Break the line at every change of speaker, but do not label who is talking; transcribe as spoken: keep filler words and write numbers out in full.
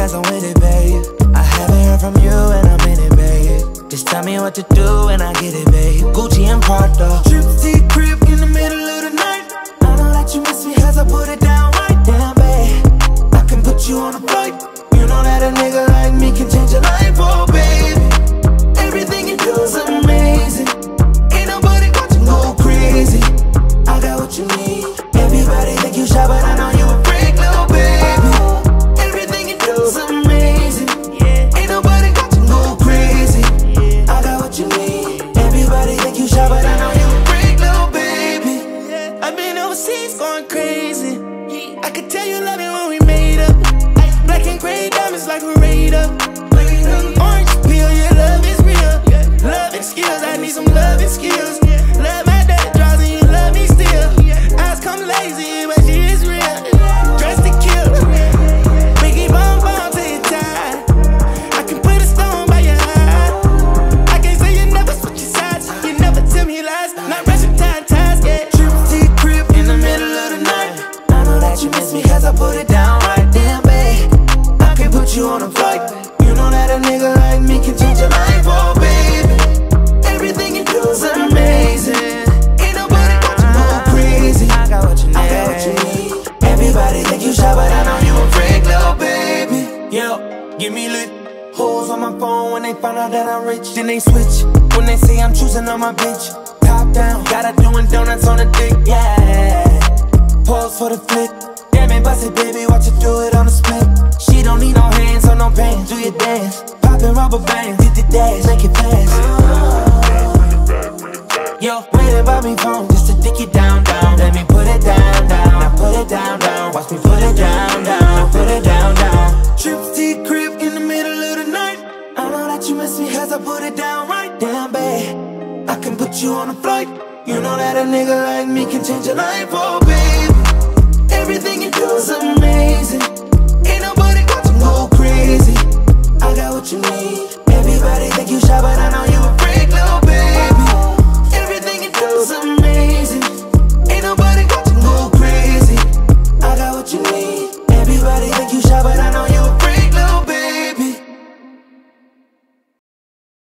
because I'm with it, babe. I haven't heard from you and I'm in it, babe. Just tell me what to do and I get it, babe. Gucci and Prada, trip to the crib in the middle of the night. I know that you miss me as I put it down right. Damn, babe, I can put you on a flight. You know that a nigga like me can change your life, oh baby. Everything you do is amazing. Ain't nobody watching go crazy. I got what you need. Everybody think you shy, but I know you a freak, little baby. Everything you do is amazing. Ain't nobody watching go crazy. I got what you need. Everybody think you shy, but I know you a freak, little baby. I've been overseas going crazy. I could tell you love it when we made up. Black and gray diamonds like a radar. Orange peel, your love is real. Love and skills, I need some love and skills. Love my dirty draws and you love me still. Eyes come lazy, but she is real. Dressed to kill. Biggie bomb bomb till you're tired. I can put a stone by your eye. I can't say you never switch your sides. You never tell me lies. Not rushing time ties, yeah. Trip to your crib in the middle of the night. I know that you miss me cause I put it down right. Damn, babe, I can put you on a flight. You know that a nigga like me can change your life, oh baby. Everything you do is amazing. Ain't nobody got you go crazy. I got what you need. I got what you need. Everybody think you shy, but I know you a freak, little baby. Yo, give me lit. Hoes on my phone when they find out that I'm rich. Then they switch when they say I'm choosing on my bitch. Top down, got her doing donuts on the dick, yeah. Pause for the flick. Damn it, bust it, baby, watch her do it on the split. She don't need no hands or no pants. Do your dance, poppin' rubber bands. Hit the dash, make it fast. Yo, waiting by me phone just to dick it down, down. Let me put it down, down. Now put it down, down. Watch me put it down, down. Now put it down, down. Trips to your crib in the middle of the night. I know that you miss me as I put it down right. Damn, babe, I can put you on a flight. You know that a nigga like me can change your life, oh baby. Everything you do is amazing. Ain't nobody got you go crazy. I got what you need. Everybody think you shy, but